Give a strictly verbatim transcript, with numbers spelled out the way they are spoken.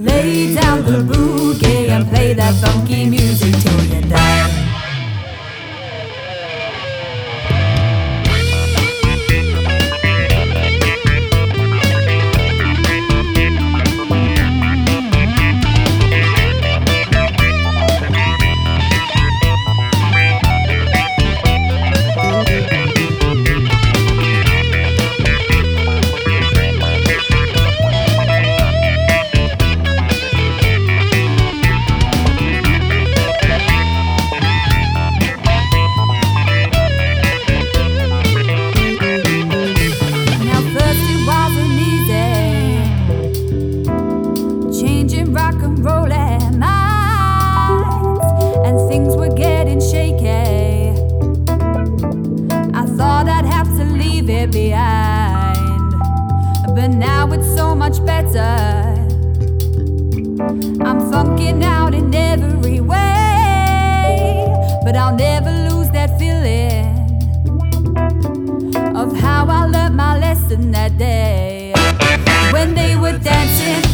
Lay down the boogie and play that funky music till you die. Rock and rolling minds, and things were getting shaky. I thought I'd have to leave it behind, but now it's so much better. I'm funking out in every way, but I'll never lose that feeling of how I learned my lesson that day when they were dancing